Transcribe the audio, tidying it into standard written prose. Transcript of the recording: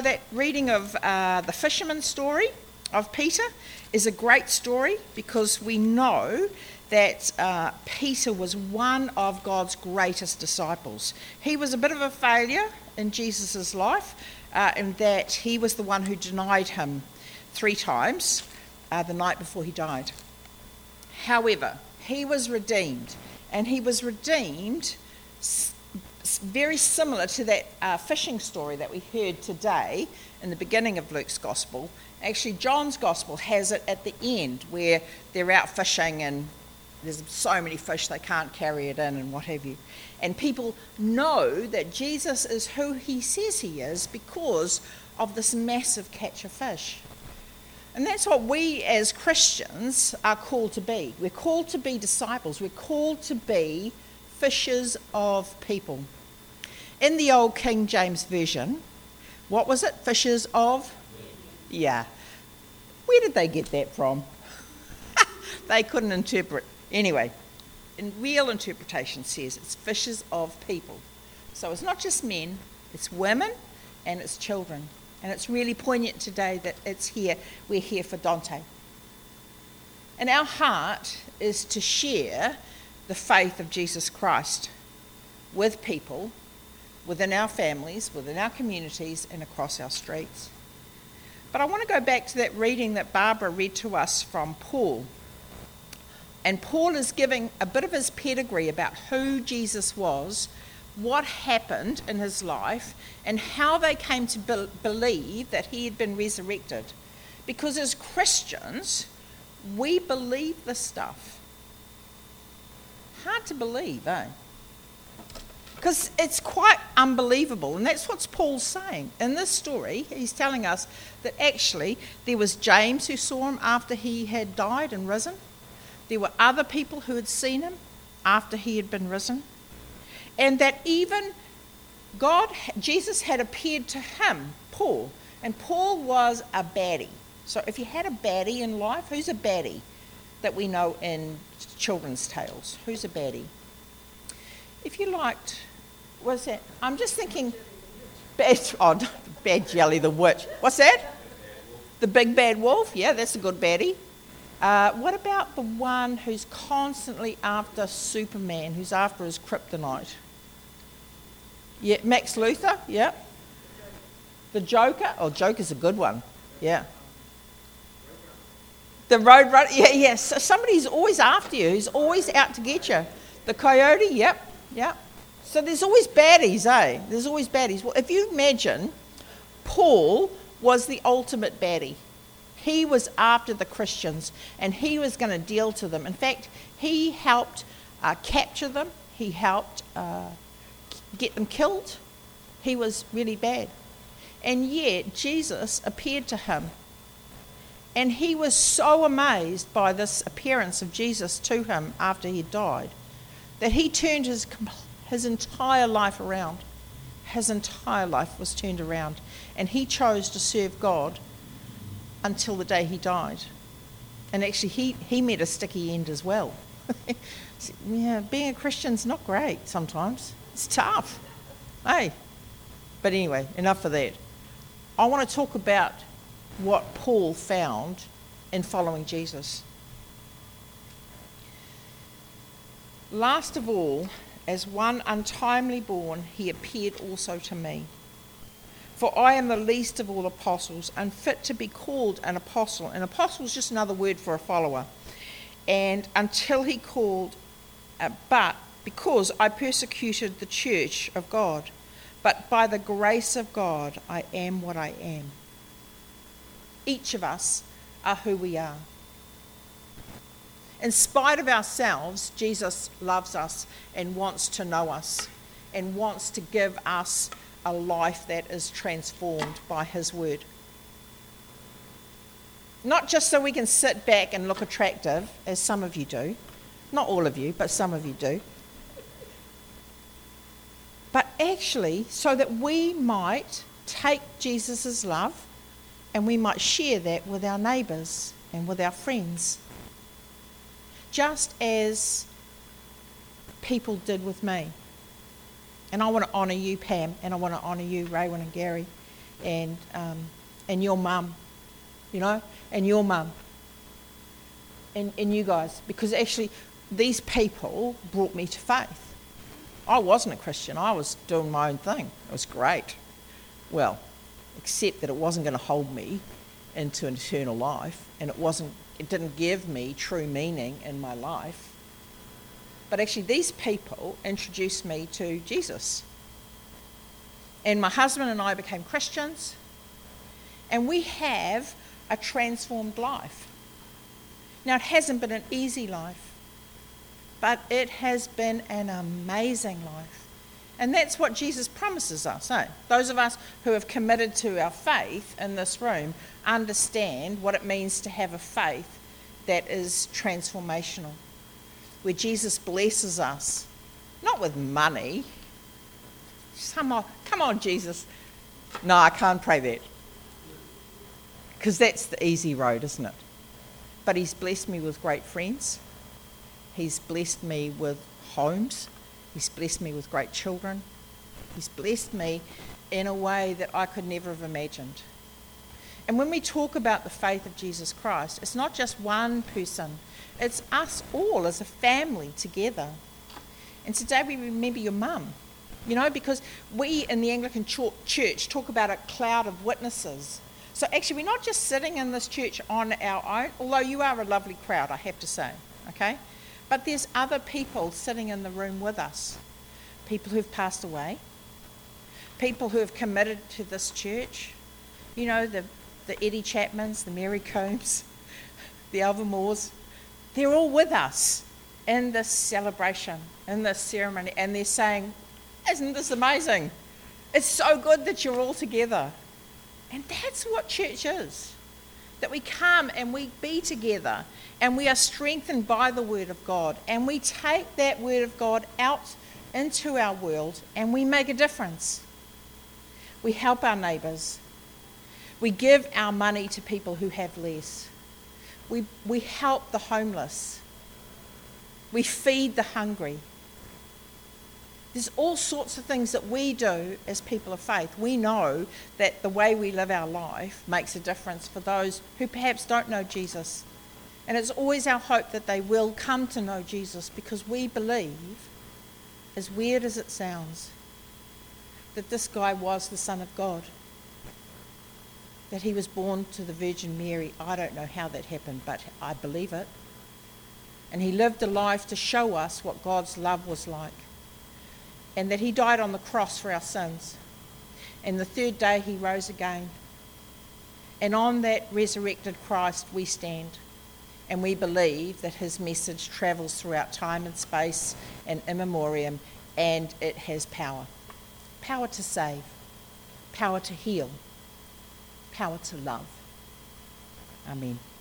that reading of the fisherman's story of Peter is a great story because we know that Peter was one of God's greatest disciples. He was a bit of a failure in Jesus' life in that he was the one who denied him 3 times the night before he died. However, he was redeemed, and he was redeemed very similar to that fishing story that we heard today in the beginning of Luke's Gospel. Actually, John's Gospel has it at the end where they're out fishing and there's so many fish they can't carry it in and what have you. And people know that Jesus is who he says he is because of this massive catch of fish. And that's what we as Christians are called to be. We're called to be disciples. We're called to be fishers of people. In the old King James Version, what was it? Fishers of? Yeah. Where did they get that from? They couldn't interpret. Anyway, in real interpretation says it's fishers of people. So it's not just men, it's women and it's children. And it's really poignant today that we're here for Dante. And our heart is to share the faith of Jesus Christ with people, within our families, within our communities, and across our streets. But I want to go back to that reading that Barbara read to us from Paul. And Paul is giving a bit of his pedigree about who Jesus was, what happened in his life, and how they came to believe that he had been resurrected. Because as Christians, we believe this stuff. Hard to believe, eh? Because it's quite unbelievable, and that's what Paul's saying. In this story, he's telling us that actually there was James who saw him after he had died and risen. There were other people who had seen him after he had been risen. And that even Jesus had appeared to him, Paul, and Paul was a baddie. So if you had a baddie in life, who's a baddie that we know in children's tales? Who's a baddie? If you liked, what's that? I'm just thinking, Bad Jelly the Witch. What's that? The Big Bad Wolf? Yeah, that's a good baddie. What about the one who's constantly after Superman, who's after his kryptonite? Yeah, Max Luthor, yeah. The Joker? Oh, Joker's a good one, yeah. The Roadrunner, yeah. So somebody's always after you, who's always out to get you. The Coyote, yep. So there's always baddies, eh? There's always baddies. Well, if you imagine, Paul was the ultimate baddie. He was after the Christians, and he was going to deal to them. In fact, he helped capture them. He helped get them killed. He was really bad. And yet, Jesus appeared to him. And he was so amazed by this appearance of Jesus to him after he died that he turned his entire life around. His entire life was turned around. And he chose to serve God until the day he died. And actually, he met a sticky end as well. Yeah, being a Christian's not great sometimes. It's tough. Hey. But anyway, enough of that. I want to talk about what Paul found in following Jesus. Last of all, as one untimely born, he appeared also to me. For I am the least of all apostles, unfit to be called an apostle. An apostle is just another word for a follower. And until he called, but because I persecuted the church of God, but by the grace of God, I am what I am. Each of us are who we are. In spite of ourselves, Jesus loves us and wants to know us and wants to give us a life that is transformed by his word. Not just so we can sit back and look attractive, as some of you do. Not all of you, but some of you do. But actually, so that we might take Jesus' love and we might share that with our neighbours and with our friends. Just as people did with me. And I want to honour you, Pam, and I want to honour you, Raywin and Gary, and your mum, you know, and your mum, and you guys, because actually these people brought me to faith. I wasn't a Christian. I was doing my own thing. It was great. Well, except that it wasn't going to hold me into an eternal life, and it didn't give me true meaning in my life. But actually these people introduced me to Jesus. And my husband and I became Christians, and we have a transformed life. Now, it hasn't been an easy life, but it has been an amazing life. And that's what Jesus promises us. Those of us who have committed to our faith in this room understand what it means to have a faith that is transformational, where Jesus blesses us, not with money. Come on, Jesus. No, I can't pray that, because that's the easy road, isn't it? But he's blessed me with great friends. He's blessed me with homes. He's blessed me with great children. He's blessed me in a way that I could never have imagined. And when we talk about the faith of Jesus Christ, it's not just one person. It's us all as a family together. And today we remember your mum, you know, because we in the Anglican Church talk about a cloud of witnesses. So actually we're not just sitting in this church on our own, although you are a lovely crowd, I have to say, okay? But there's other people sitting in the room with us. People who've passed away. People who have committed to this church. You know, the Eddie Chapmans, the Mary Combs, the Alvermores. They're all with us in this celebration, in this ceremony. And they're saying, isn't this amazing? It's so good that you're all together. And that's what church is. That we come and we be together and we are strengthened by the Word of God, and we take that Word of God out into our world and we make a difference. We help our neighbours. We give our money to people who have less. We help the homeless. We feed the hungry. There's all sorts of things that we do as people of faith. We know that the way we live our life makes a difference for those who perhaps don't know Jesus. And it's always our hope that they will come to know Jesus, because we believe, as weird as it sounds, that this guy was the Son of God. That he was born to the Virgin Mary. I don't know how that happened, but I believe it. And he lived a life to show us what God's love was like. And that he died on the cross for our sins. And the third day he rose again. And on that resurrected Christ we stand. And we believe that his message travels throughout time and space and in memoriam, and it has power. Power to save. Power to heal. Power to love. Amen.